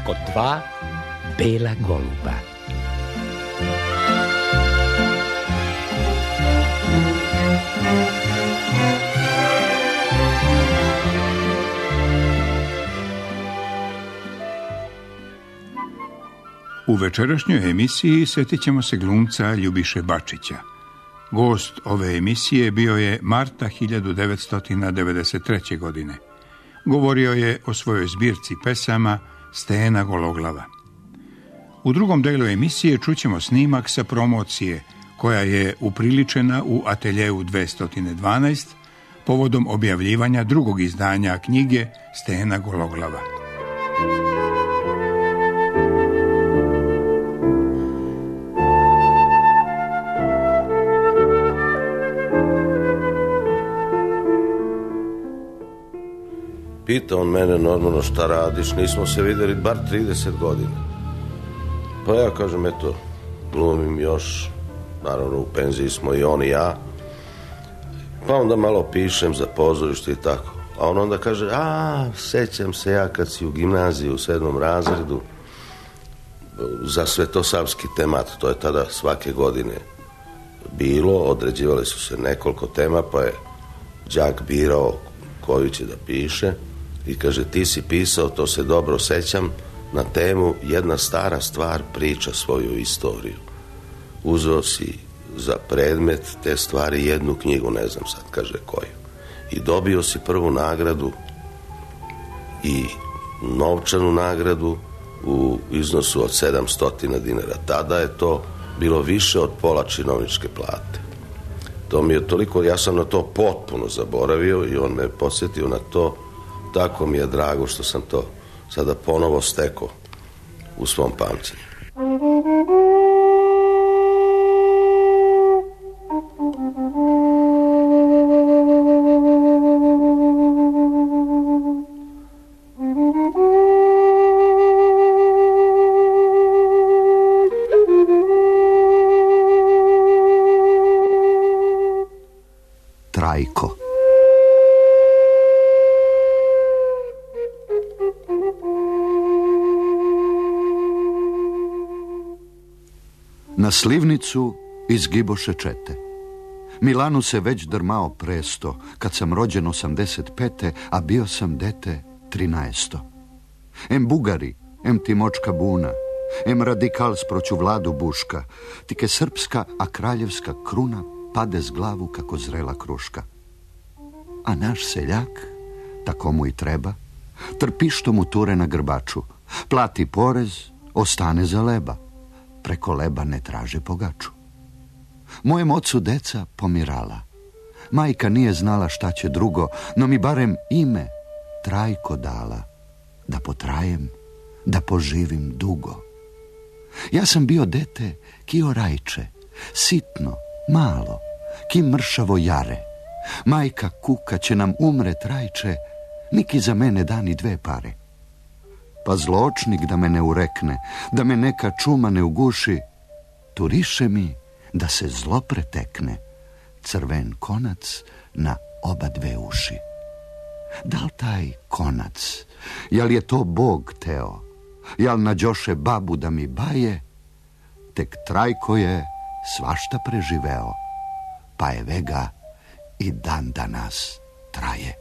oko 2 bela goluba. U večerašnjoj emisiji sjetit ćemo se glumca Ljubiše Bačića. Gost ove emisije bio je marta 1993. godine. Govorio je o svojoj zbirci pesama Stena Gologlava. U drugom delu emisije čućemo snimak sa promocije koja je upriličena u ateljeu 212 povodom objavljivanja drugog izdanja knjige Stena Gologlava. Pita on mene normalno šta radiš, nismo se vidjeli bar 30 godina. Pa ja kažem, eto, glumim još, naravno u penziji smo i on i ja, pa onda malo pišem za pozorište i tako. A on onda kaže, sećam se ja kad si u gimnaziji u 7. razredu za Svetosavski temat, to je tada svake godine bilo, određivali su se nekoliko tema, pa je đak birao koju će da piše. I kaže, ti si pisao, to se dobro sećam, na temu jedna stara stvar priča svoju istoriju. Uzeo si za predmet te stvari jednu knjigu, ne znam sad, kaže koju. I dobio si prvu nagradu i novčanu nagradu u iznosu od 700 dinara. Tada je to bilo više od pola činovničke plate. To mi je toliko, ja sam na to potpuno zaboravio i on me podsjetio na to. Tako mi je drago što sam to sada ponovo stekao u svom pamćenju. Trajko. Na slivnicu izgiboše čete. Milanu se već drmao presto, kad sam rođen 85. a bio sam dete 13. Em bugari, em timočka buna, em radikal sproću vladu buška, tike srpska, a kraljevska kruna pade z glavu kako zrela kruška. A naš seljak, tako mu i treba, trpi što mu ture na grbaču, plati porez, ostane za leba. Preko leba ne traže pogaču. Mojem ocu deca pomirala. Majka nije znala šta će drugo, no mi barem ime Trajko dala, da potrajem, da poživim dugo. Ja sam bio dete kio rajče, sitno, malo, ki mršavo jare. Majka kuka će nam umre Trajče, niki za mene da ni 2 pare. Pa zločnik da me ne urekne, da me neka čuma ne uguši, turiše mi da se zlo pretekne, crven konac na oba 2 uši. Da li taj konac, jel je to Bog teo, jel nađoše babu da mi baje, tek Trajko je svašta preživeo, pa je vega i dan danas traje.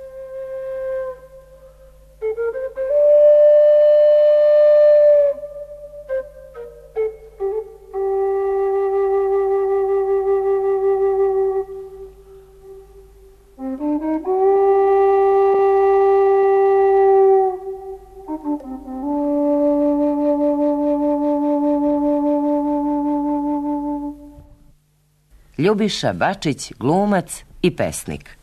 Ljubiša Bačić, glumac i pesnik.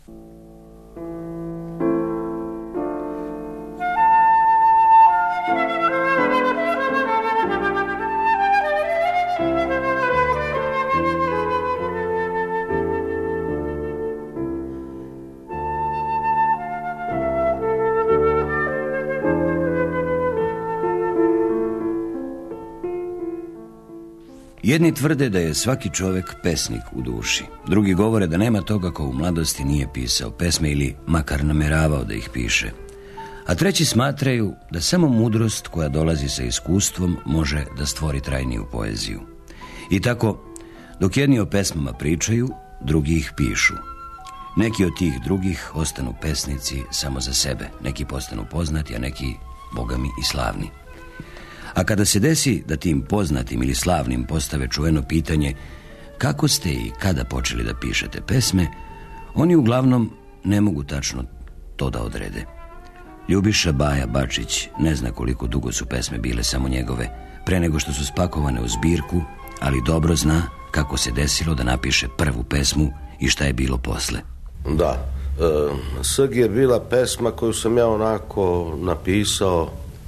Jedni tvrde da je svaki čovjek pesnik u duši. Drugi govore da nema toga ko u mladosti nije pisao pesme ili makar namjeravao da ih piše. A treći smatraju da samo mudrost koja dolazi sa iskustvom može da stvori trajniju poeziju. I tako, dok jedni o pesmama pričaju, drugi ih pišu. Neki od tih drugih ostanu pesnici samo za sebe, neki postanu poznati, a neki, bogami, i slavni. A kada se desi da tim poznatim ili slavnim postave čuveno pitanje kako ste i kada počeli da pišete pesme, oni uglavnom ne mogu tačno to da odrede. Ljubiša Baja Bačić ne zna koliko dugo su pesme bile samo njegove, pre nego što su spakovane u zbirku, ali dobro zna kako se desilo da napiše prvu pesmu i šta je bilo posle. Da, Sg je bila pesma koju sam ja onako napisao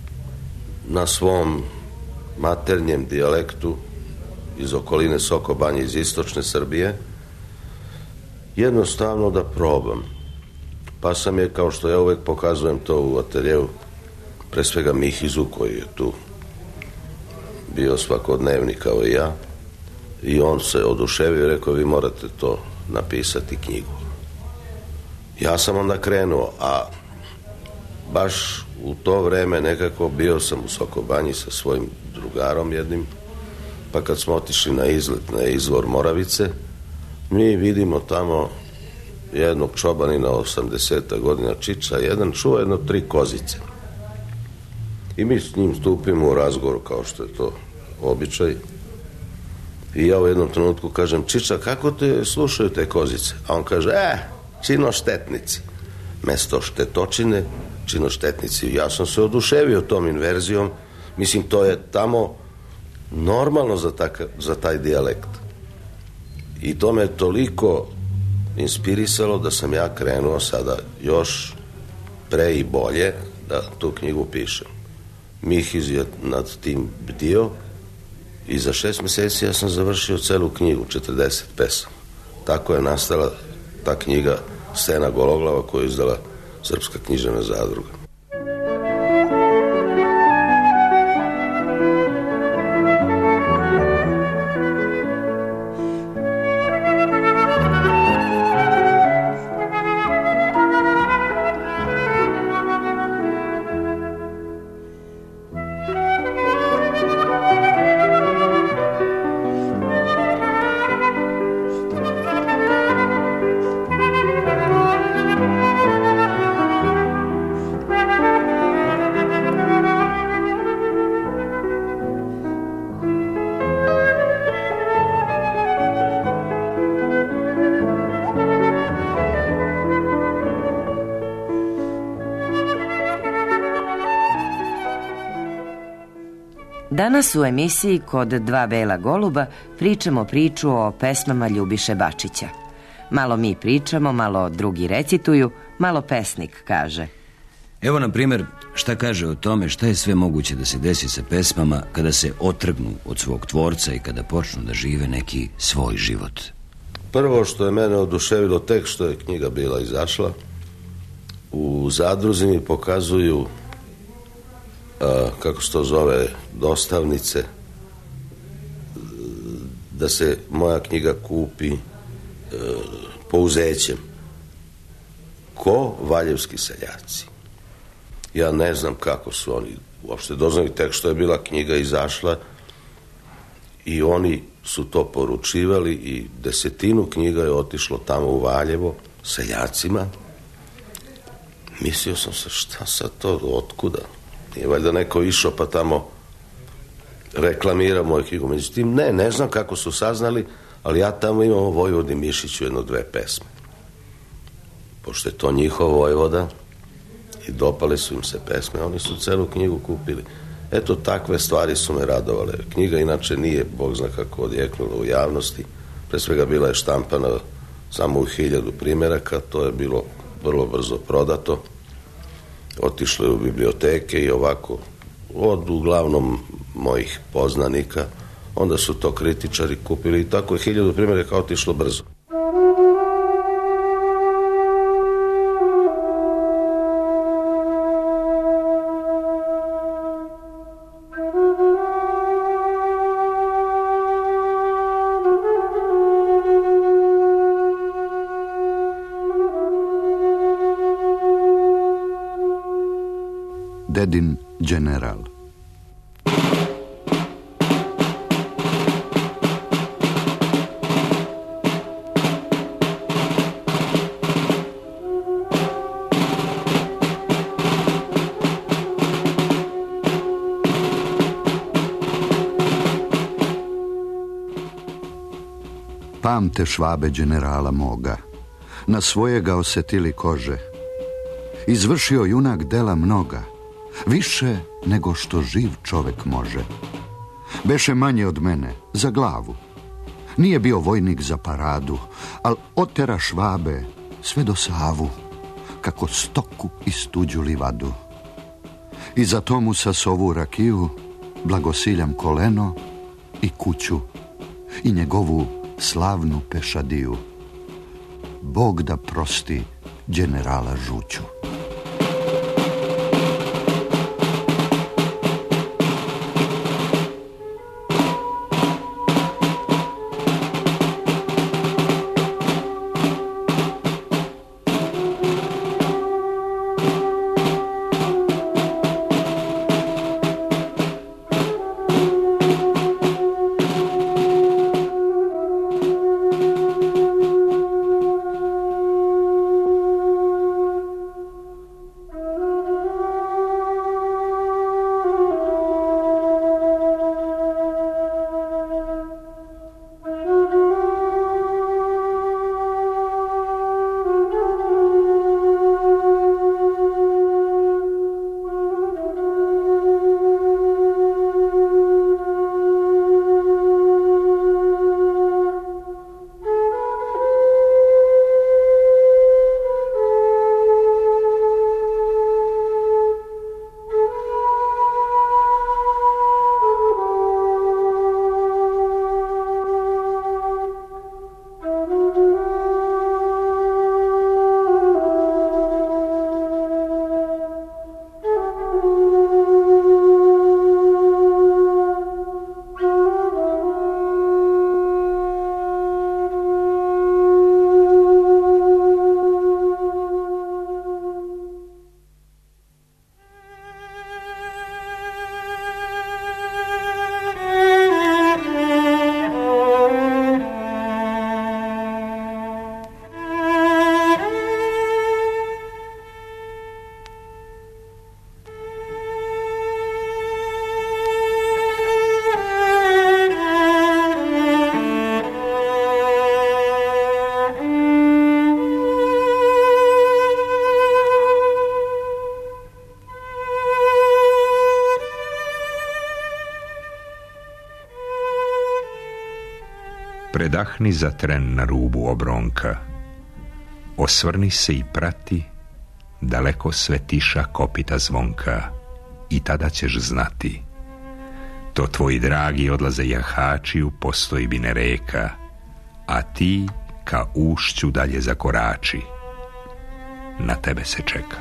na svom maternjem dijalektu iz okoline Soko Banje, iz istočne Srbije, jednostavno da probam. Pa sam je, kao što ja uvek pokazujem to u ateljevu, pre svega Mihizu, koji je tu bio svakodnevni kao i ja, i on se oduševio i rekao, vi morate to napisati knjigu. Ja sam onda krenuo, a baš u to vreme nekako bio sam u Soko Banji sa svojim drugarom jednim, pa kad smo otišli na izlet na izvor Moravice, mi vidimo tamo jednog čobanina 80 godina, čiča jedan, čuva jedno 3 kozice. I mi s njim stupimo u razgovor, kao što je to običaj. I ja u jednom trenutku kažem, čiča, kako te slušaju te kozice? A on kaže, činoštetnici. Mesto štetočine, činoštetnici. Ja sam se oduševio tom inverzijom. Mislim, to je tamo normalno za taj dijalekt. I to me toliko inspirisalo da sam ja krenuo sada još pre i bolje da tu knjigu pišem. Mihiz je nad tim bdio i za 6 meseci ja sam završio celu knjigu, 40 pesama. Tako je nastala ta knjiga Stena Gologlava koju je izdala Srpska književna zadruga. Danas u emisiji Kod dva bela goluba pričamo priču o pesmama Ljubiše Bačića. Malo mi pričamo, malo drugi recituju, malo pesnik kaže. Evo, na primjer, šta kaže o tome šta je sve moguće da se desi sa pesmama kada se otrgnu od svog tvorca i kada počnu da žive neki svoj život. Prvo što je mene oduševilo, tek što je knjiga bila izašla, u zadruzi mi pokazuju kako se to zove, dostavnice, da se moja knjiga kupi pouzećem. Ko? Valjevski seljaci. Ja ne znam kako su oni uopšte doznali, tek što je bila knjiga izašla i oni su to poručivali i 10 knjiga je otišlo tamo u Valjevo seljacima. Mislio sam se, šta sad to, otkuda? Nije valjda neko išao pa tamo reklamira moju knjigu. Međutim, ne znam kako su saznali, ali ja tamo imam o Vojvodi Mišiću 1-2 pesme. Pošto je to njihov vojvoda i dopale su im se pesme, oni su celu knjigu kupili. Eto, takve stvari su me radovale. Knjiga inače nije, Bog zna kako, odjeknula u javnosti. Pre svega bila je štampana samo u 1000 primjeraka, to je bilo vrlo brzo prodato. Otišlo je u biblioteke i ovako, od uglavnom mojih poznanika, onda su to kritičari kupili i tako je 1000 primjeraka otišlo brzo. Stedin general. Pamte Švabe generala moga, na svojega osjetili kože. Izvršio junak dela mnoga, više nego što živ čovek može. Beše manje od mene, za glavu. Nije bio vojnik za paradu, al otera Švabe sve do Savu, kako stoku iz tuđu livadu. I za to mu sa sovu rakiju blagosiljam koleno i kuću i njegovu slavnu pešadiju. Bog da prosti generala Žuću. Predahni za tren na rubu obronka, osvrni se i prati, daleko sve tiša kopita zvonka, i tada ćeš znati. To tvoji dragi odlaze jahači u postojbine reka, a ti ka ušću dalje zakorači. Na tebe se čeka.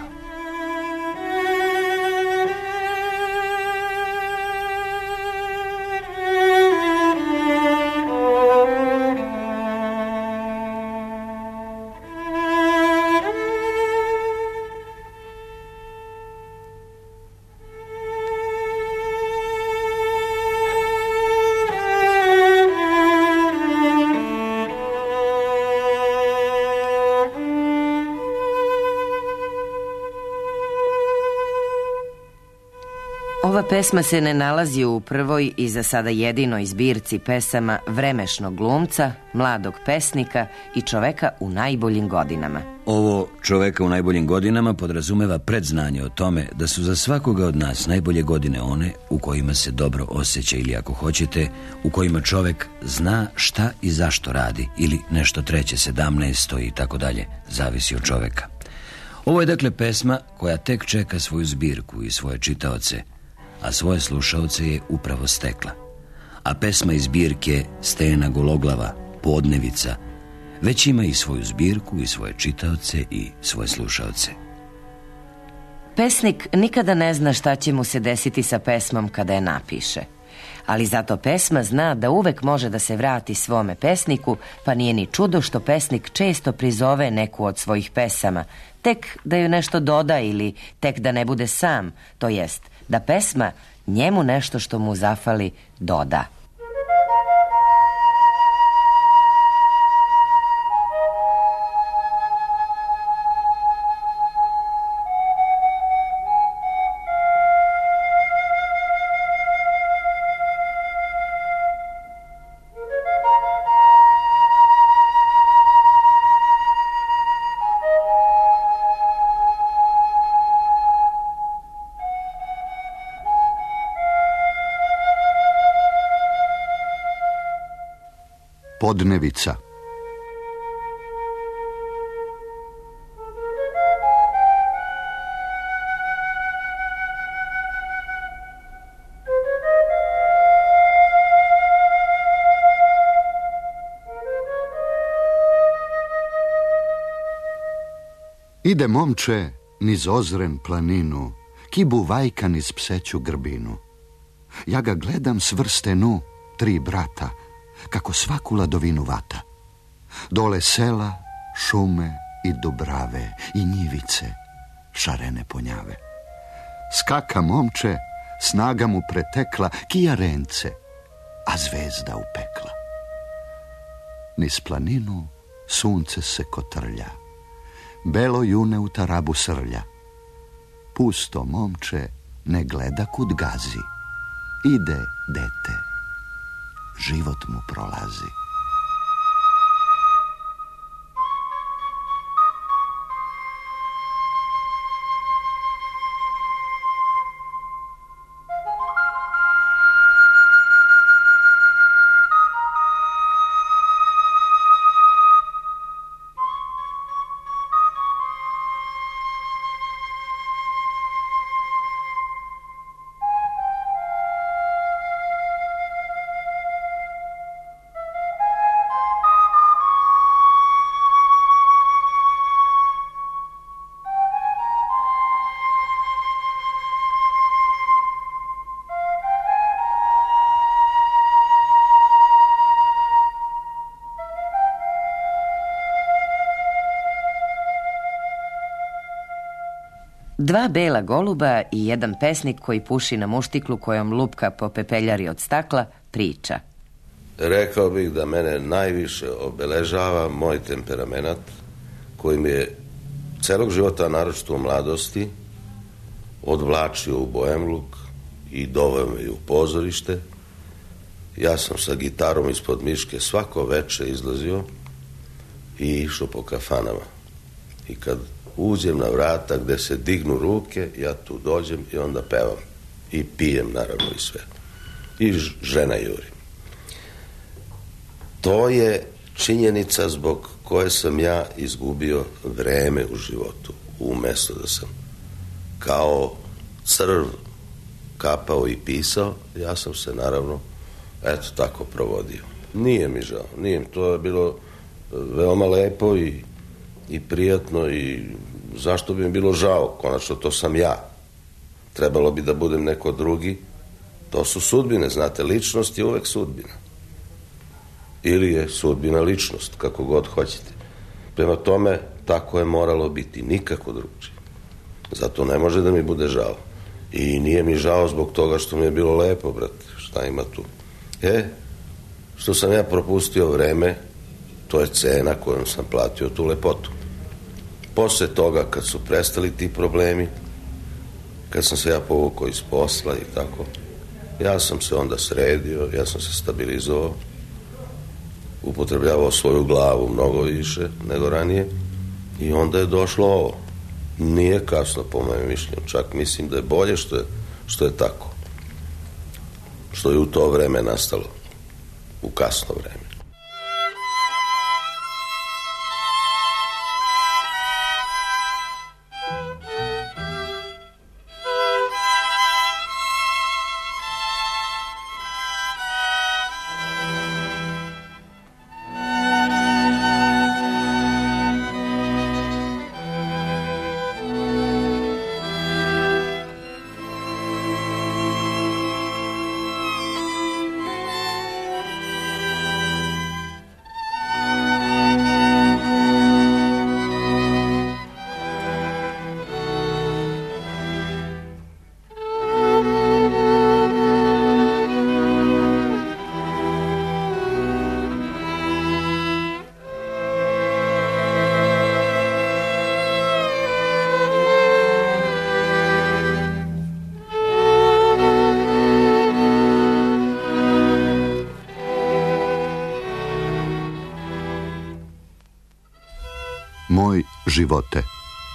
Ova pesma se ne nalazi u prvoj i za sada jedinoj zbirci pesama vremešnog glumca, mladog pesnika i čoveka u najboljim godinama. Ovo čoveka u najboljim godinama podrazumeva predznanje o tome da su za svakoga od nas najbolje godine one u kojima se dobro osjeća ili, ako hoćete, u kojima čovek zna šta i zašto radi, ili nešto treće, 17. i tako dalje, zavisi od čoveka. Ovo je dakle pesma koja tek čeka svoju zbirku i svoje čitaoce, a svoje slušaoce je upravo stekla. A pesma iz zbirke Stena Gologlava, Podnevica, već ima i svoju zbirku i svoje čitaoce i svoje slušaoce. Pesnik nikada ne zna šta će mu se desiti sa pesmom kada je napiše. ali zato pesma zna da uvek može da se vrati svome pesniku, pa nije ni čudo što pesnik često prizove neku od svojih pesama, tek da ju nešto doda ili tek da ne bude sam, to jest da pesma njemu nešto što mu zafali doda. Podnevica. Ide momče niz ozren planinu, kibu vajka niz pseću grbinu. Ja ga gledam svrstenu, 3 brata, kako svaku ladovinu vata. Dole sela, šume i dubrave i njivice, šarene ponjave. Skaka momče, snaga mu pretekla, kija rence, a zvezda upekla. Niz planinu sunce se kotrlja, belo june u tarabu srlja. Pusto momče ne gleda kud gazi, ide dete, život mu prolazi. Dva bela goluba i jedan pesnik koji puši na muštiklu kojom lupka po pepeljari od stakla priča. Rekao bih da mene najviše obeležava moj temperament koji mi je celog života, naročito u mladosti, odvlačio u boemluk i doveo me u pozorište. Ja sam sa gitarom ispod miške svako veče izlazio i išao po kafanama. I kad uđem na vrata gde se dignu ruke, ja tu dođem i onda pevam. I pijem, naravno, i sve. I žena juri. To je činjenica zbog koje sam ja izgubio vreme u životu. Umesto da sam kao crv kapao i pisao, ja sam se, naravno, eto tako provodio. Nije mi žao, nije. To je bilo veoma lepo i prijatno i zašto bi mi bilo žao? Konačno, to sam ja. Trebalo bi da budem neko drugi. To su sudbine, znate, ličnost je uvek sudbina. Ili je sudbina ličnost, kako god hoćete. Prema tome, tako je moralo biti, nikako drugčije. Zato ne može da mi bude žao. I nije mi žao zbog toga što mi je bilo lepo, brate, šta ima tu. Što sam ja propustio vreme, to je cena kojom sam platio tu lepotu. Posle toga, kad su prestali ti problemi, kad sam se ja povukao iz posla i tako, ja sam se onda sredio, ja sam se stabilizovao, upotrebljavao svoju glavu mnogo više nego ranije i onda je došlo ovo. Nije kasno po mojem mišljenju, čak mislim da je bolje što je tako. Što je u to vreme nastalo, u kasno vreme. moj živote.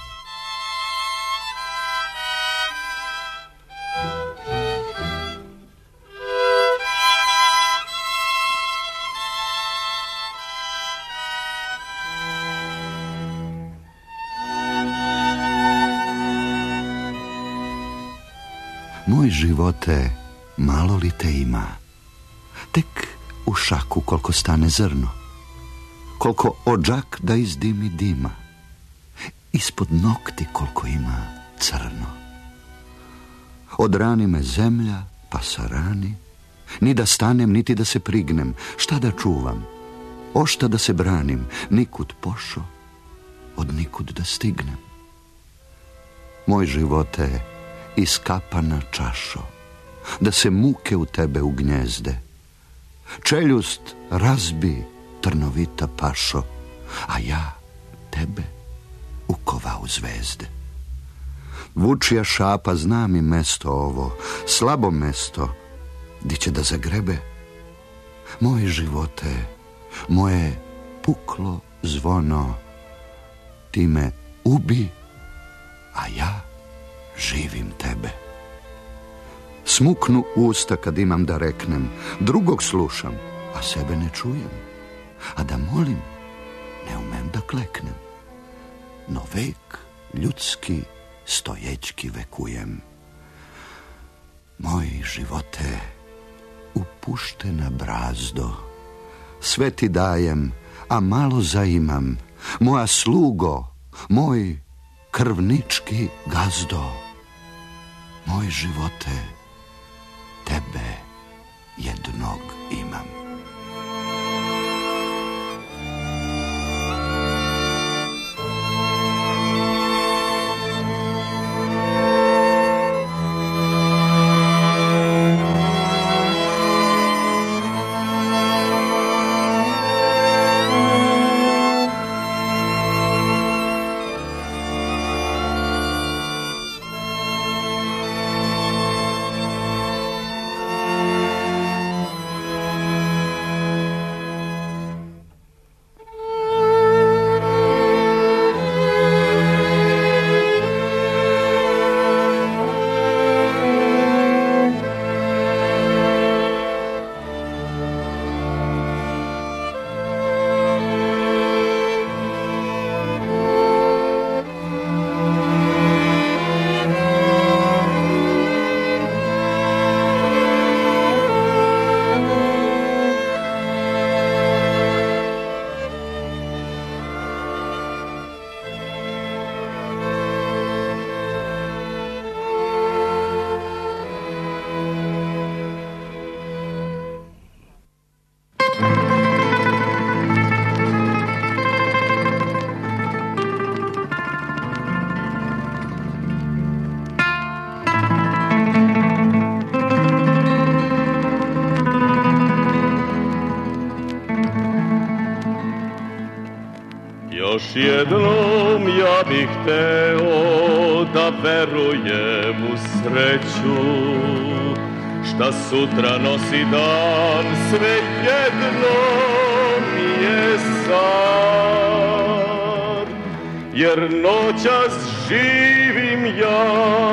Moj živote, malo li te ima? Tek u šaku koliko stane zrno, koliko odžak da izdimi dima, ispod nokti koliko ima crno. Odrani me zemlja, pa sarani, ni da stanem, niti da se prignem, šta da čuvam, ošta da se branim, nikud pošo, od nikud da stignem. Moj živote, iskapana čašo, da se muke u tebe ugnjezde, čeljust razbi, trnovita pašo, a ja tebe ukova u zvezde. Vučija šapa, zna mi mesto ovo, slabo mesto, di će da zagrebe. Moje živote, moje puklo zvono, ti me ubi, a ja živim tebe. Smuknu usta kad imam da reknem, drugog slušam, a sebe ne čujem, a da molim, ne umem da kleknem. No vek ljudski stojećki vekujem. Moj živote, upuštena brazdo, sve ti dajem, a malo zaimam, moja slugo, moj krvnički gazdo. Moj živote, tebe jednog imam. Još jednom ja bih hteo da verujem u sreću, šta sutra nosi dan, sve jedno mi je san. Jer noćas živim ja,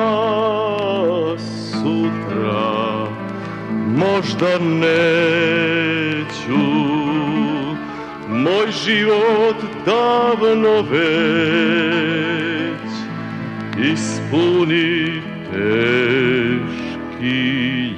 sutra možda neću. Moj život davno već ispuni teški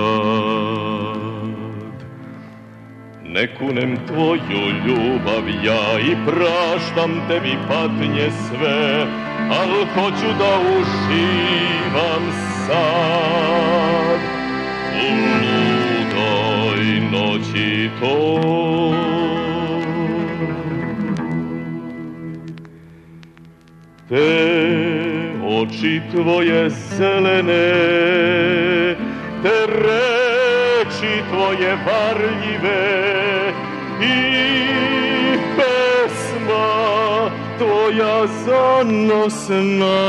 jad. Ne kunem tvoju ljubav ja i praštam tebi patnje sve, al hoću da uživam sad u ludoj noći toj. Te oči tvoje zelene, te reči tvoje varljive i pesma tvoja zanosna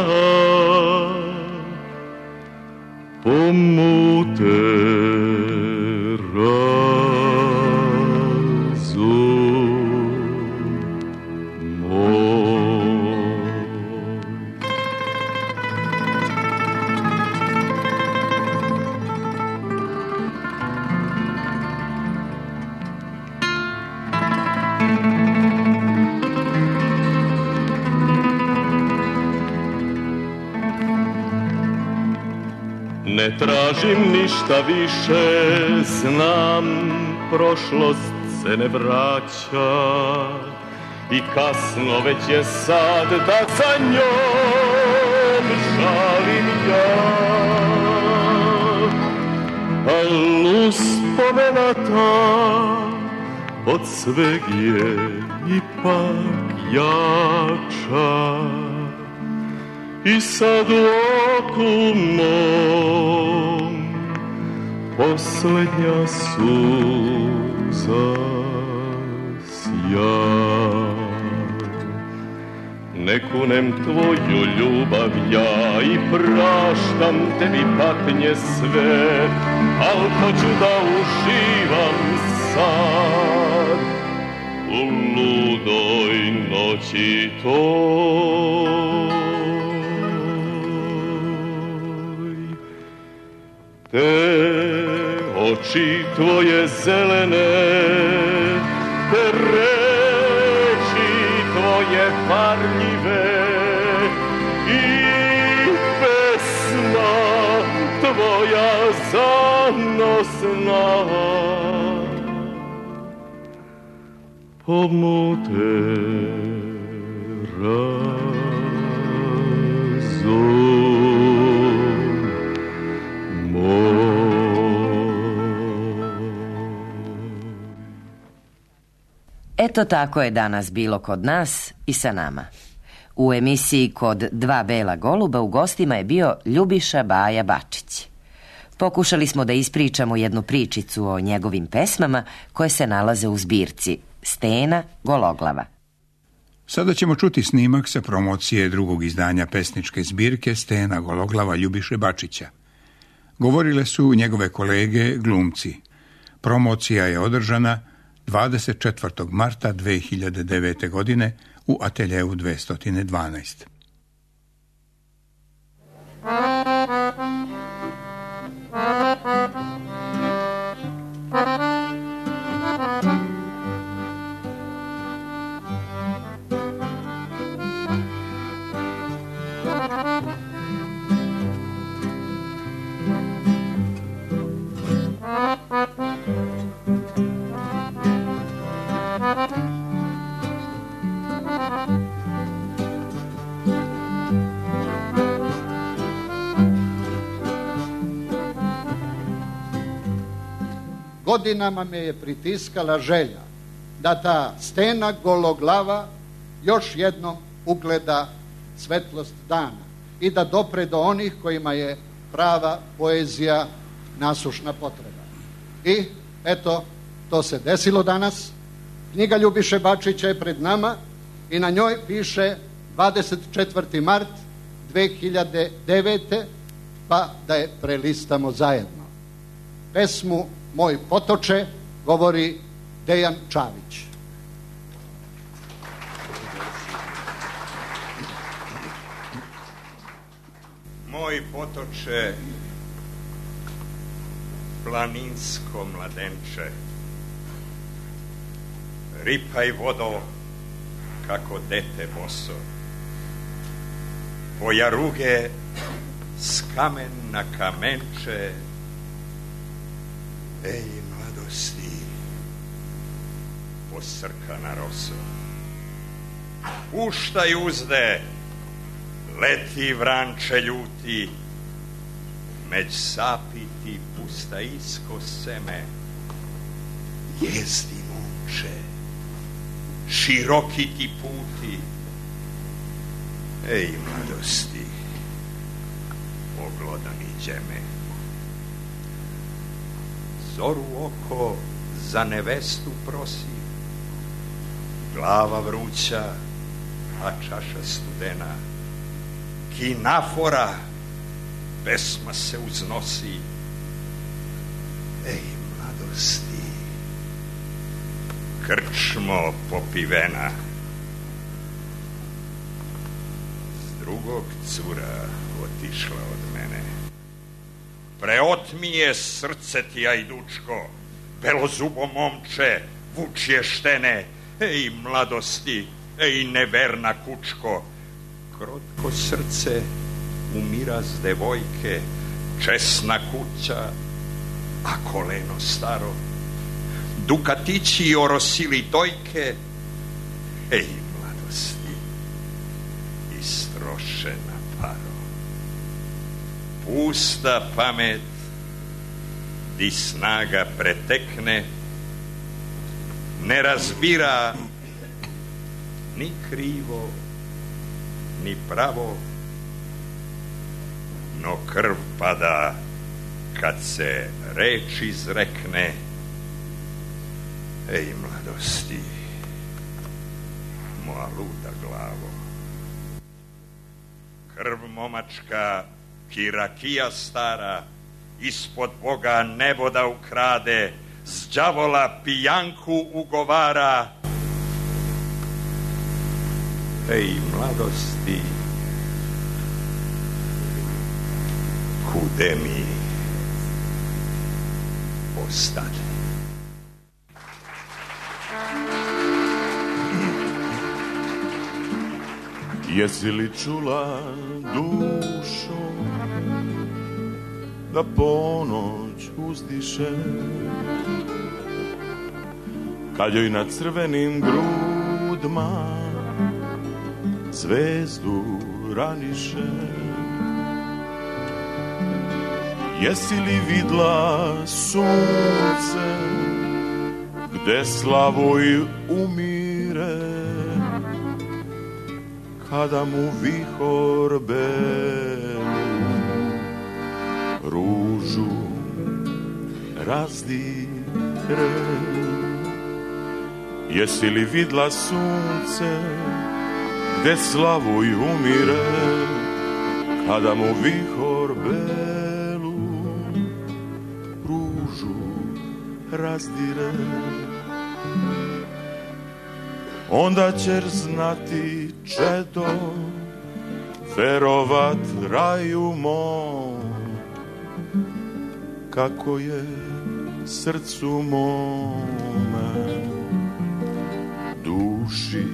pomute razum moj. Ne tražim ništa više, znam, prošlost se ne vraća i kasno već je sad da za njom žalim ja. Al uspomena ta od sveg je ipak jača i sad u oku mom posljednja suza sja. Ne kunem tvoju ljubav ja i praštam tebi patnje sve, al hoću da uživam sad u ludoj noći toj. Te oči tvoje zelene, te reči tvoje varljive i pesma tvoja zanosna pomute razum. Eto tako je danas bilo kod nas i sa nama. U emisiji Kod dva bela goluba u gostima je bio Ljubiša Baja Bačić. Pokušali smo da ispričamo jednu pričicu o njegovim pesmama koje se nalaze u zbirci Stena Gologlava. Sada ćemo čuti snimak sa promocije drugog izdanja pesničke zbirke Stena Gologlava Ljubiše Bačića. Govorile su njegove kolege glumci. Promocija je održana 24. marta 2009. godine u ateljeu 212. Godinama me je pritiskala želja da ta Stena Gologlava još jednom ugleda svetlost dana i da dopre do onih kojima je prava poezija nasušna potreba. I eto, to se desilo danas. Knjiga Ljubiše Bačića je pred nama i na njoj piše 24. mart 2009. pa da je prelistamo zajedno. Pesmu Moj potoče govori Dejan Čavić. Moj potoče, planinsko mladenče, ripaj vodo kako dete boso, po jaruge s kamen na kamenče. Ej, mladosti, posrkana roso, puštaj uzde, leti vranče ljuti, međ sapiti pustajsko seme, jezdi momče, široki ti puti. Ej, mladosti, oglodani džeme, zoru oko za nevestu prosi, glava vruća, a čaša studena, kinafora, pesma se uznosi. Ej, mladosti, krčmo popivena, s drugog cura otišla od mene. Preotmije srce ti, ajdučko, belozubo momče, vučje štene. Ej, mladosti, ej, neverna kučko, krotko srce u miraz devojke, česna kuća, a koleno staro, dukatići orosili dojke, ej mladosti, istrošena paro. Pusta pamet, di snaga pretekne, ne razbira ni krivo, ni pravo, no krv pada kad se reč izrekne. Ej mladosti, moja luda glavo, krv momačka, kirakija stara, ispod Boga nebo da ukrade, s đavola pijanku ugovara. Ej mladosti, kude mi ostade? Jesi li čula, dušo, da ponoć uzdiše, kad joj na crvenim grudma zvezdu raniše? Jesi li vidla sunce gde Slavoj umire, kada mu vihor belu ružu razdire? Jesi li vidla sunce gde Slavoj umire, kada mu vihor belu ružu razdire? Onda ćeš znati, čedo, verovat raju mom, kako je srcu mome, duši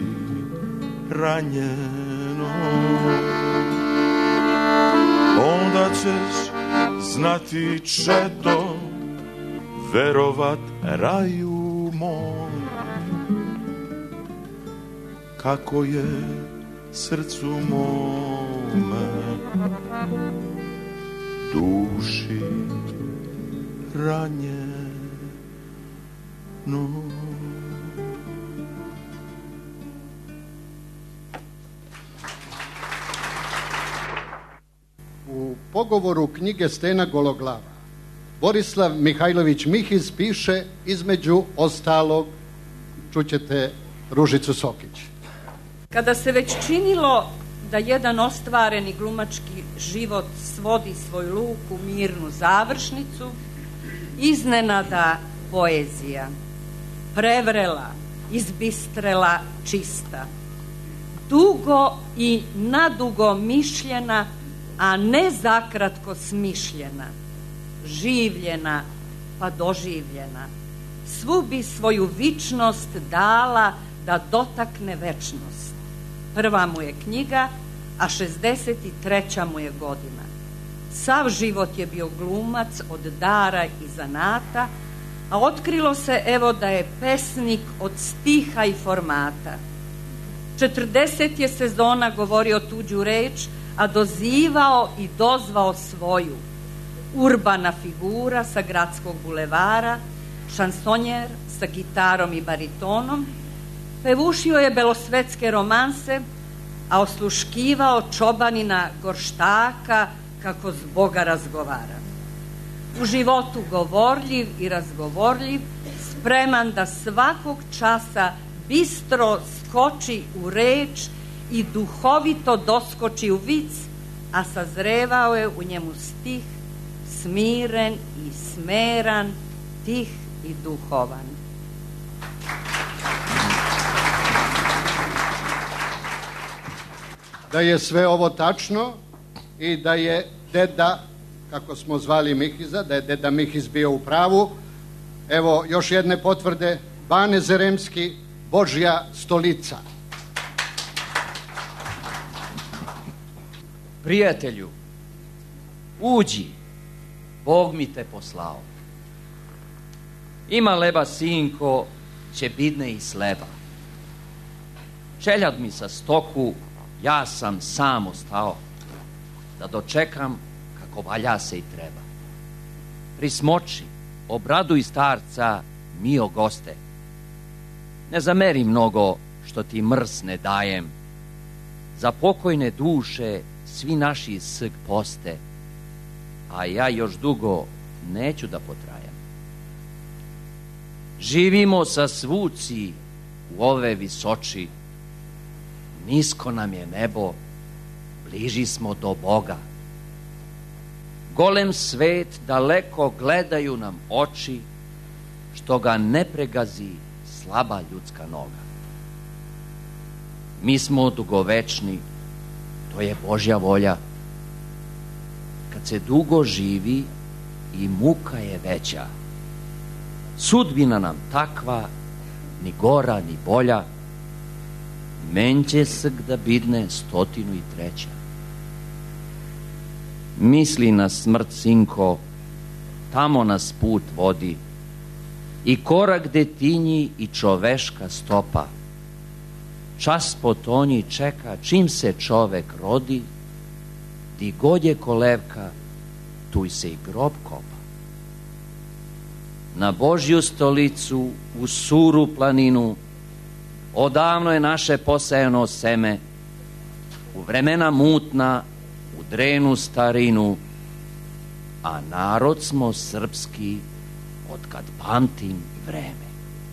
ranjeno. Onda ćeš znati, čedo, verovat raju mom, kako je srcu mome, duši ranjeno. U pogovoru knjige Stena Gologlava Borislav Mihajlović Mihiz piše, između ostalog, čućete Ružicu Sokić. Kada se već činilo da jedan ostvareni glumački život svodi svoj luk u mirnu završnicu, iznenada poezija, prevrela, izbistrela, čista, dugo i nadugo mišljena, a ne zakratko smišljena, življena pa doživljena, svu bi svoju vičnost dala da dotakne večnost. Prva mu je knjiga, a 63. mu je godina. Sav život je bio glumac od dara i zanata, a otkrilo se, evo, da je pesnik od stiha i formata. 40 je sezona govorio tuđu reč, a dozivao i dozvao svoju. Urbana figura sa gradskog bulevara, šansonjer sa gitarom i baritonom, pevušio je belosvetske romanse, a osluškivao čobanina Gorštaka kako s Boga razgovara. U životu govorljiv i razgovorljiv, spreman da svakog časa bistro skoči u reč i duhovito doskoči u vic, a sazrevao je u njemu stih, smiren i smeran, tih i duhovan. Da je sve ovo tačno i da je deda, kako smo zvali Mihiza, da je deda Mihiz bio u pravu, evo još jedne potvrde, Bane Zeremski, Božja stolica. Prijatelju, uđi, Bog mi te poslao. Ima leba, sinko, će bidne i sleba. Čeljad mi sa stoku, ja sam sam ostao, da dočekam kako valja se i treba. Prismoči, obraduj starca, mio goste. Ne zameri mnogo što ti mrs ne dajem. Za pokojne duše svi naši sg poste, a ja još dugo neću da potrajem. Živimo sa svuci u ove visoči, nisko nam je nebo, bliži smo do Boga. Golem svet daleko gledaju nam oči, što ga ne pregazi slaba ljudska noga. Mi smo dugovečni, to je Božja volja. Kad se dugo živi, i muka je veća. Sudbina nam takva, ni gora, ni bolja. Menće sg da bidne 103. Misli na smrt, sinko, tamo nas put vodi, i korak detinji i čoveška stopa. Čas potonji čeka čim se čovek rodi, di god je kolevka, tuj se i grob kopa. Na Božju stolicu, u suru planinu, odavno je naše posejano seme, u vremena mutna, u drenu starinu, a narod smo srpski od kad pamtim vreme.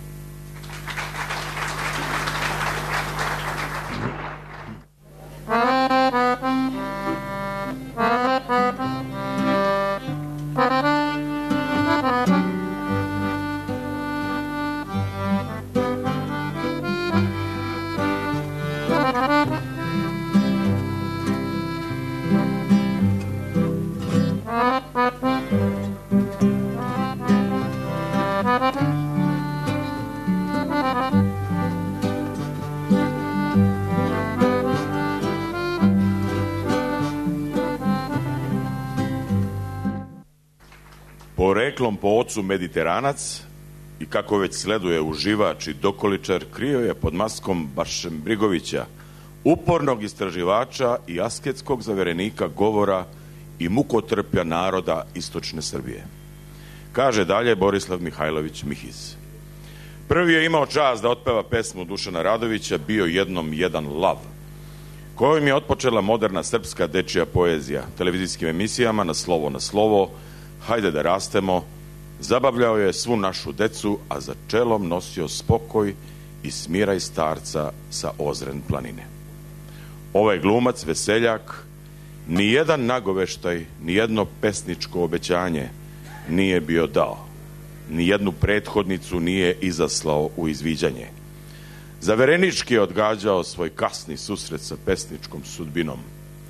Poreklom po ocu Mediteranac i kako već sleduje uživač i dokoličar, krio je pod maskom Baršembrigovića, upornog istraživača i asketskog zaverenika govora i mukotrplja naroda istočne Srbije. Kaže dalje Borislav Mihajlović Mihiz. Prvi je imao čast da otpeva pesmu Dušana Radovića, bio jednom jedan lav, kojom je otpočela moderna srpska dečija poezija, televizijskim emisijama Na slovo, Hajde da rastemo, zabavljao je svu našu decu, a za čelom nosio spokoj i smiraj starca sa Ozren planine. Ovaj glumac, veseljak, nijedan nagoveštaj, nijedno pesničko obećanje nije bio dao, nijednu prethodnicu nije izaslao u izviđanje. Zaverenički je odgađao svoj kasni susret sa pesničkom sudbinom.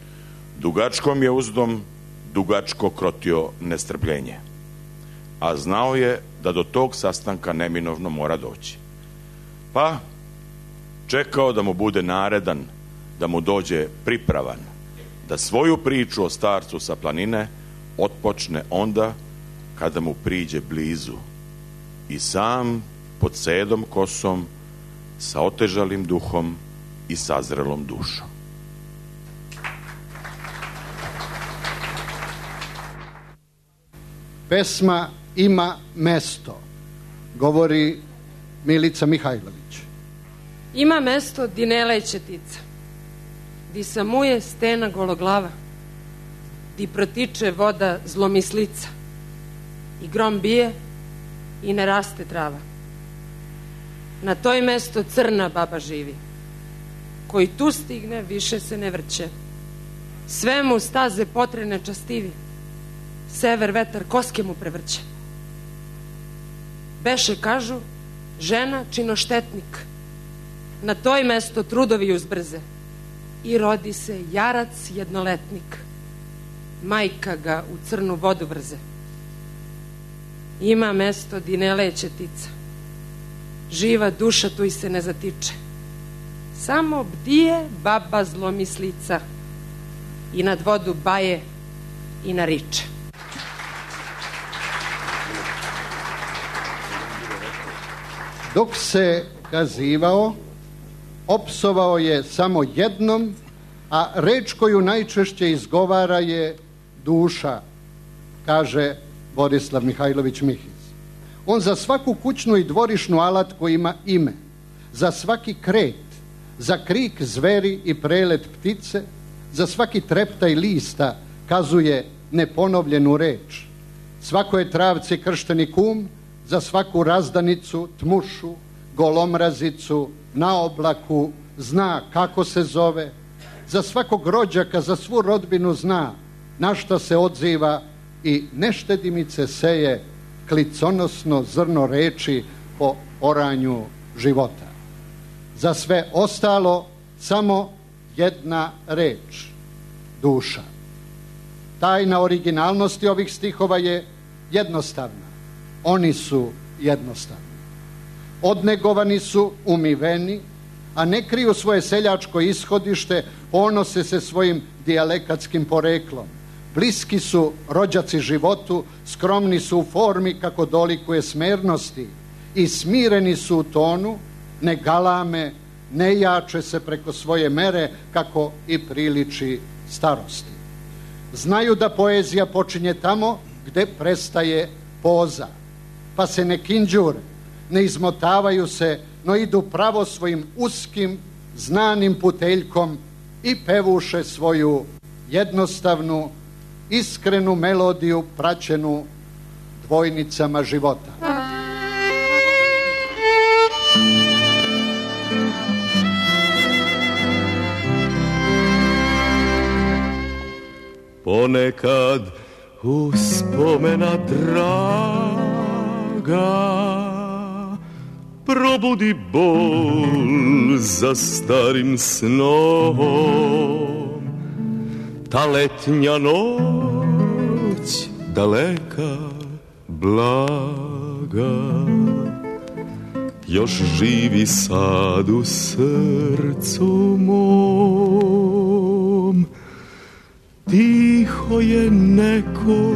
Dugačkom je uzdom dugačko krotio nestrpljenje, a znao je da do tog sastanka neminovno mora doći. Pa čekao da mu bude naredan, da mu dođe pripravan, da svoju priču o starcu sa planine otpočne onda kada mu priđe blizu i sam pod sedom kosom, sa otežalim duhom i sazrelom dušom. Pesma ima mesto, govori Milica Mihajlović. Ima mesto di ne leće tica, di samuje stena gologlava, di protiče voda zlomislica, i grom bije i ne raste trava. Na toj mesto crna baba živi, koji tu stigne više se ne vrće, sve mu staze potrene častivi, sever vetar koske mu prevrće. Beše, kažu, žena činoštetnik, na toj mesto trudovi uzbrze, i rodi se jarac jednoletnik, majka ga u crnu vodu vrze. Ima mesto di ne leće tica, živa duša tu i se ne zatiče, samo bdije baba zlomislica i nad vodu baje i nariče. Dok se kazivao, opsovao je samo jednom, a reč koju najčešće izgovara je duša, kaže Borislav Mihajlović Mihiz. On za svaku kućnu i dvorišnu alatku ima ime, za svaki kret, za krik zveri i prelet ptice, za svaki treptaj lista kazuje neponovljenu reč. Svako je travce kršteni kum, za svaku razdanicu, tmušu, golomrazicu, na oblaku, zna kako se zove, za svakog rođaka, za svu rodbinu zna na šta se odziva i neštedimice seje kliconosno zrno reči po oranju života. Za sve ostalo samo jedna reč, duša. Tajna originalnosti ovih stihova je jednostavna. Oni su jednostavni. Odnegovani su, umiveni, a ne kriju svoje seljačko ishodište, ponose se svojim dijalekatskim poreklom. Bliski su rođaci životu, skromni su u formi kako dolikuje smernosti i smireni su u tonu, ne galame, ne jače se preko svoje mere kako i priliči starosti. Znaju da poezija počinje tamo gde prestaje poza, pa se ne kinđure, ne izmotavaju se, no idu pravo svojim uskim, znanim puteljkom i pevuše svoju jednostavnu, iskrenu melodiju praćenu dvojnicama života. Ponekad uspomena draga probudi bol za starim snom. Ta letnja noć daleka, blaga, još živi sad u srcu mom. Tiho je neko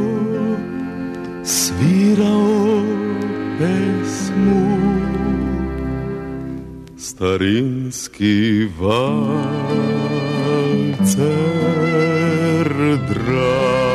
svirao pesmu, starinski valcer drag.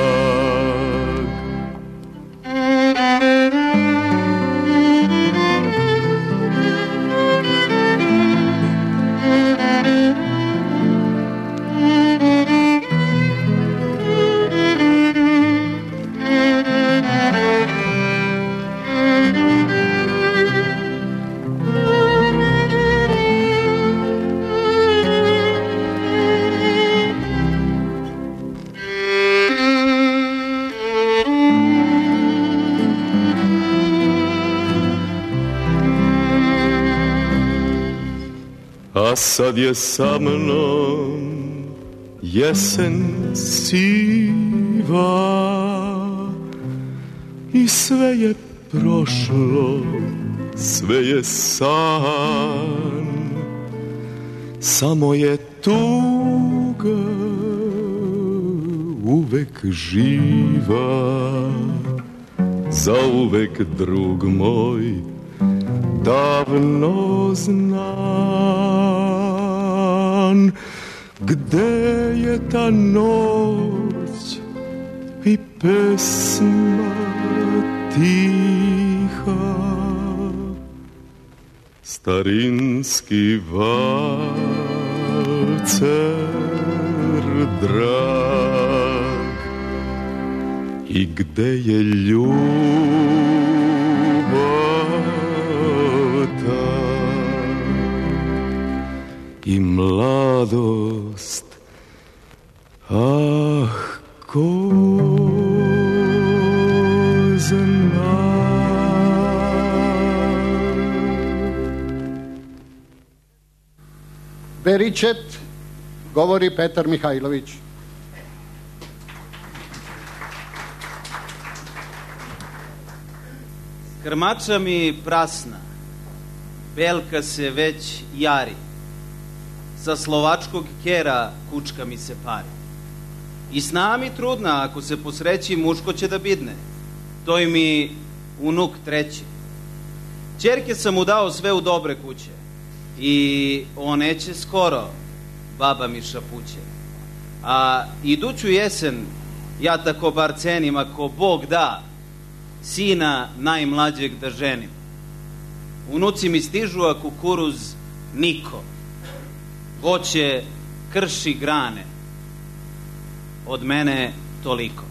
A sad je sa mnom jesen siva i sve je prošlo, sve je san, samo je tuga uvek živa, zauvek drug moj davno znan. Gde je ta noć i pesma tiha, starinski valcer drag? I gde je ljubav i mladost, ah, ko zna. Beričet, govori Petar Mihajlović. Krmača mi prasna, belka se već jari, sa slovačkog kera kučka mi se pari. I sna mi trudna, ako se posreći muško će da bidne, to i mi unuk treći. Ćerke sam mu dao sve u dobre kuće i on neće skoro, baba mi šapuće. A iduću jesen, ja tako bar cenim, ako Bog da, sina najmlađeg da ženim. Unuci mi stižu, a kukuruz niko. Voće krši grane. Od mene toliko.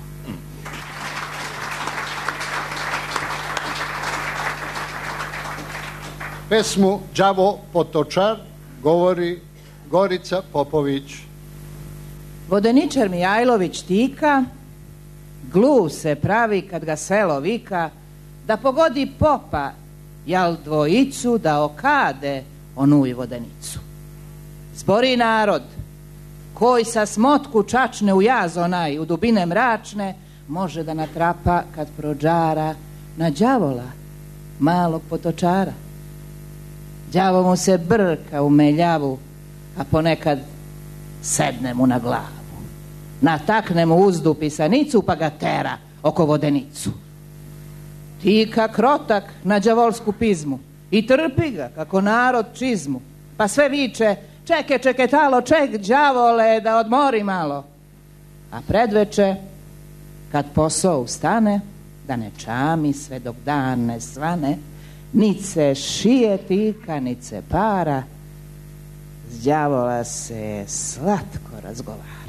Pesmu Đavo Potočar govori Gorica Popović. Vodeničar Mijajlović tika, glu se pravi kad ga selo vika, da pogodi popa, jal dvojicu, da okade onuj vodenicu. Zbori narod, koji sa smotku čačne u jaz onaj, u dubine mračne, može da natrapa kad prođara na đavola, malog potočara. Đavo mu se brka u meljavu, a ponekad sedne mu na glavu. Natakne mu uzdu pisanicu, pa ga tera oko vodenicu. Tika krotak na đavolsku pizmu i trpi ga kako narod čizmu, pa sve viče: čeke, čeketalo, ček, đavole, da odmori malo. A predveče, kad posao ustane, da ne čami sve dok dan ne svane, nic se šije tika, nic se para, s đavola se slatko razgovara.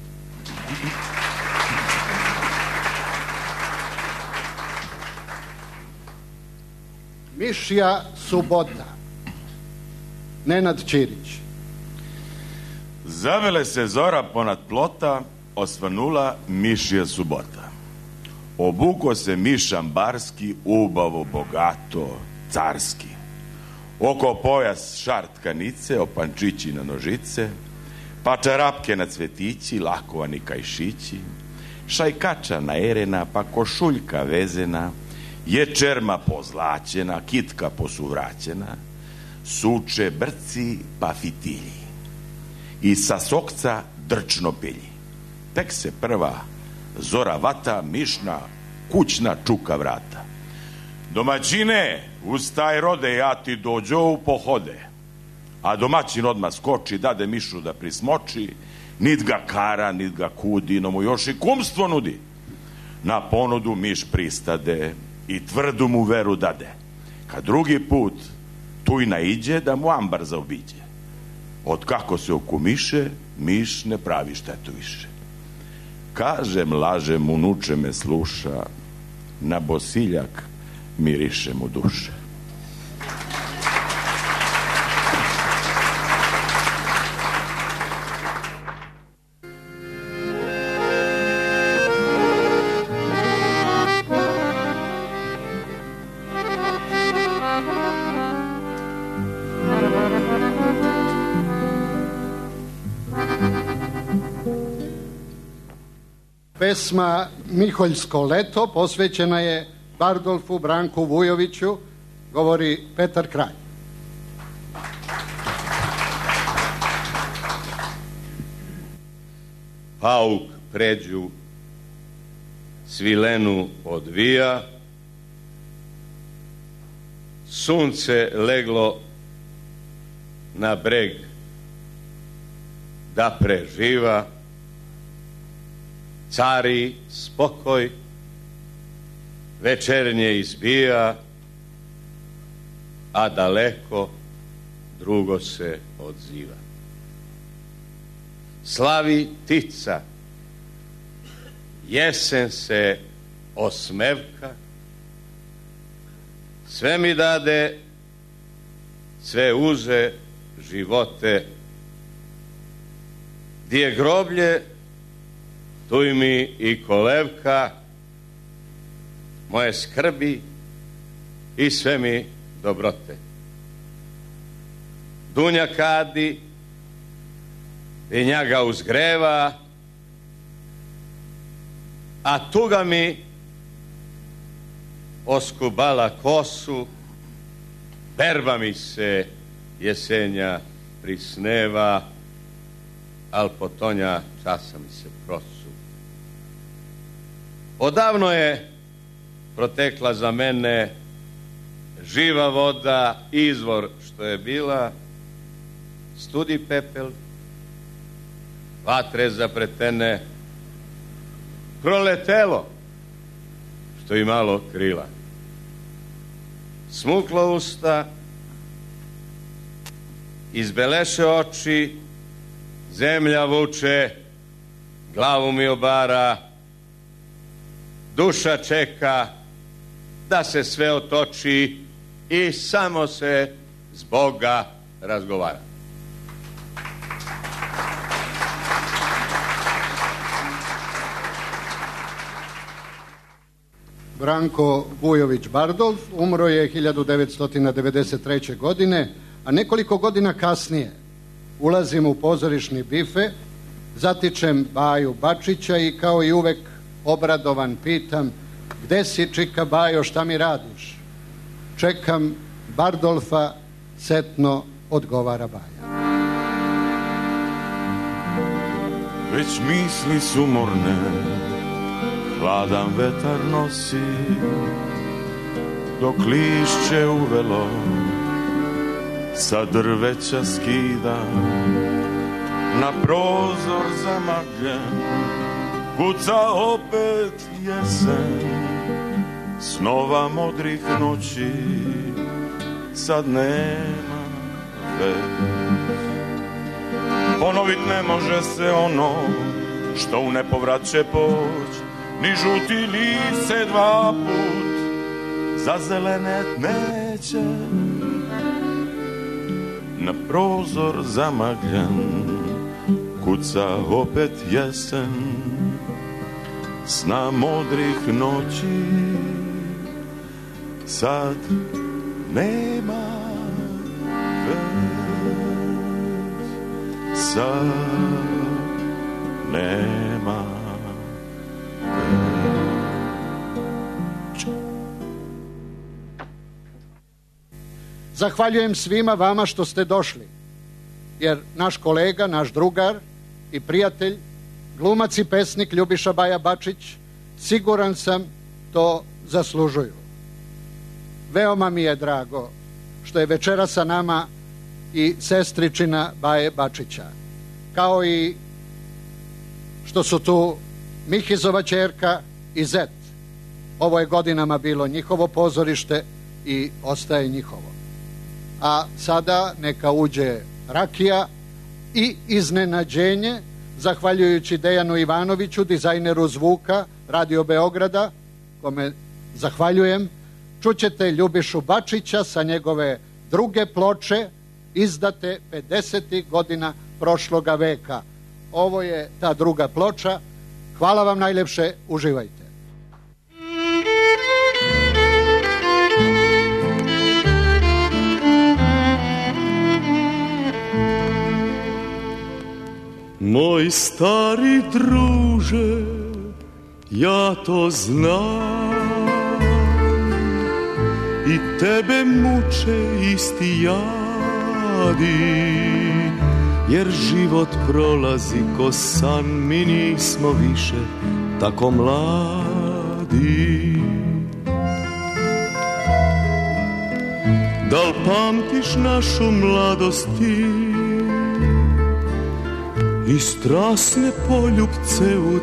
Mišja subota. Nenad Ćirić. Zavele se zora ponad plota, osvanula mišja subota. Obuko se mišan barski, ubavo bogato, carski. Oko pojas šart kanice, opančići na nožice, pa čarapke na cvetići, lakovani kajšići, šajkača naerena, pa košuljka vezena, je čerma pozlaćena, kitka posuvraćena, suče brci pa fitilji i sa sokca drčno pilji. Tek se prva zora vata, mišna kućna čuka vrata. Domaćine, ustaj rode, ja ti dođo u pohode. A domaćin odmah skoči, dade mišu da prismoči, nit ga kara, nit ga kudi, no mu još i kumstvo nudi. Na ponudu miš pristade i tvrdu mu veru dade. Kad drugi put tuj naiđe, da mu ambar zaobiđe. Od kako se okumiše, miš ne pravi štetu više. Kažem, lažem, unuče me sluša, na bosiljak miriše mu duše. Pesma Miholjsko leto posvećena je Bardolfu Branku Vujoviću, govori Petar Kralj. Pauk pređu svilenu odvija, sunce leglo na breg da preživa, cari spokoj, večernje izbija, a daleko drugo se odziva. Slavi tica, jesen se osmevka, sve mi dade, sve uze živote, di je groblje, tu mi i kolevka, moje skrbi i sve mi dobrote. Dunja kadi i njaga uzgreva, a tuga mi oskubala kosu, berba mi se jesenja prisneva, al potonja časa mi se prosu. Odavno je protekla za mene živa voda, izvor što je bila, studi pepel, vatre zapretene, proletelo, što i malo krila. Smuklo usta, izbeleše oči, zemlja vuče, glavu mi obara, duša čeka da se sve otoči i samo se s Boga razgovara. Branko Vujović Bardolf umro je 1993. godine, a nekoliko godina kasnije ulazim u pozorišni bife, zatičem Baju Bačića i kao i uvek obradovan pitam: gde si, čika Bajo, šta mi radiš? Čekam Bardolfa, setno odgovara Baja. Već misli sumorne hladan vetar nosi, dok lišće uvelo sa drveća skida, na prozor zamagljen kuca opet jesen, snova modrih noći sad nema već. Ponovit ne može se ono što u nepovrat će poć, ni žuti list se dva put zazelenet neće. Na prozor zamagljen kuca opet jesen, sna modrih noći sad nema već, sad nema već. Zahvaljujem svima vama što ste došli, jer naš kolega, naš drugar i prijatelj, glumac i pesnik Ljubiša Baja Bačić, siguran sam, to zaslužuju. Veoma mi je drago što je večera sa nama i sestričina Baje Bačića, kao i što su tu Mihizova ćerka i zet. Ovo je godinama bilo njihovo pozorište i ostaje njihovo. A sada neka uđe rakija i iznenađenje, zahvaljujući Dejanu Ivanoviću, dizajneru zvuka Radio Beograda, kome zahvaljujem. Čućete Ljubišu Bačića sa njegove druge ploče, izdate 50. godina prošloga veka. Ovo je ta druga ploča. Hvala vam najlepše, uživajte. Moj stari druže, ja to znam, i tebe muče isti jadi, jer život prolazi ko san, mi nismo više tako mladi. Da li pamtiš našu mladost ti i strasne poljupce u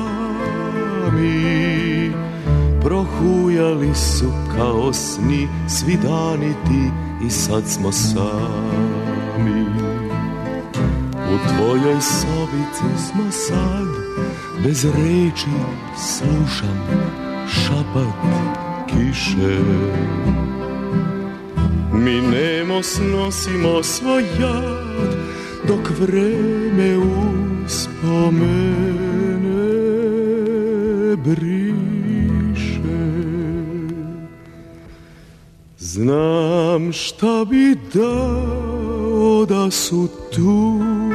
tami? Prohujali su kao sni svi dani ti i sad smo sami. U tvojoj sobici smo sad, bez reči slušam šapat kiše. Mi nemo snosimo svoj jad, dok vreme uspomene briše. Znam šta bi dao da su tu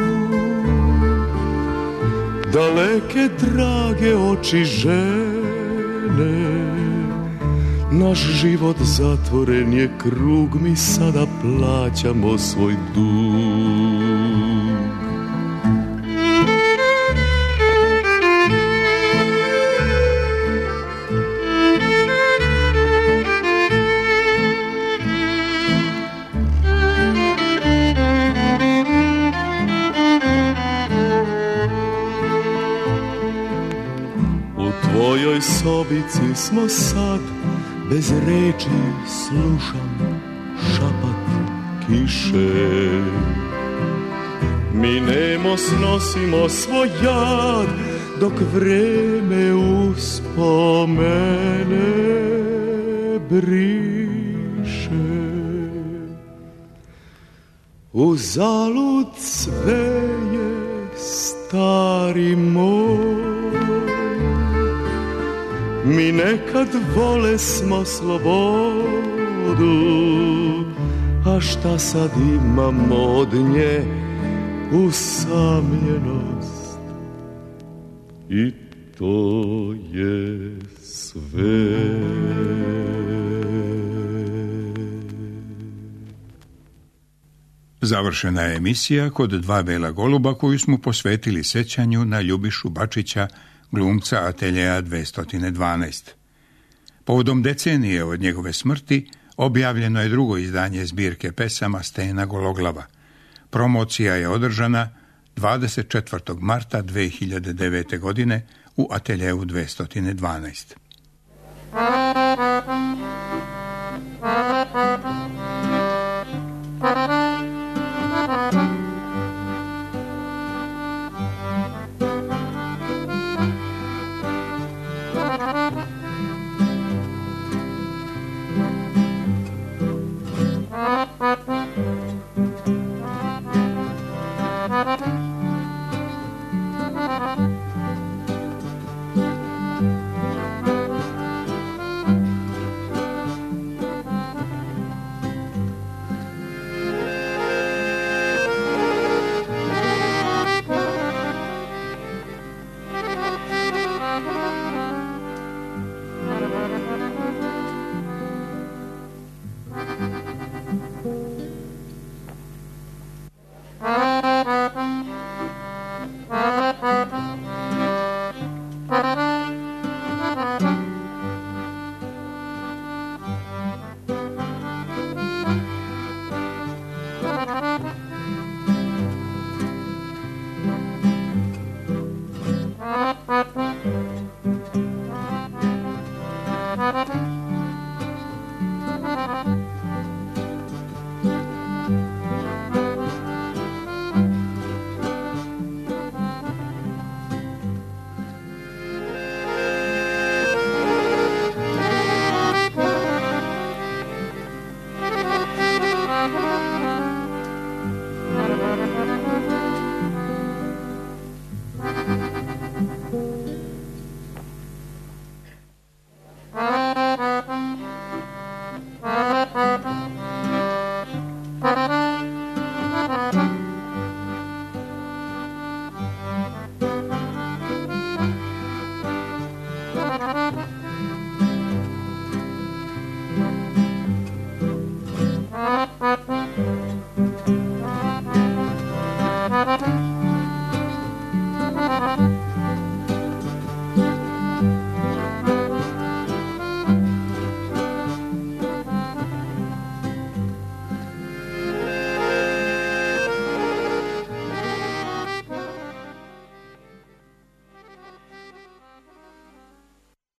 daleke drage oči žene. Naš život zatvoren je krug, mi sada plaćamo svoj dug. sobici smo sad, bez reči slušam šapat kiše. Mi nemo snosimo svoj jad, dok vreme uspomene briše. Uzalud sve je, stari moj, mi nekad vole smo slobodu, a šta sad imamo od nje? Usamljenost, i to je sve. Završena je emisija Kod dva bela goluba, koju smo posvetili sećanju na Ljubišu Bačića, glumca Ateljeja 212. Povodom decenije od njegove smrti objavljeno je drugo izdanje zbirke pesama Stena Gologlava. Promocija je održana 24. marta 2009. godine u Ateljeju 212.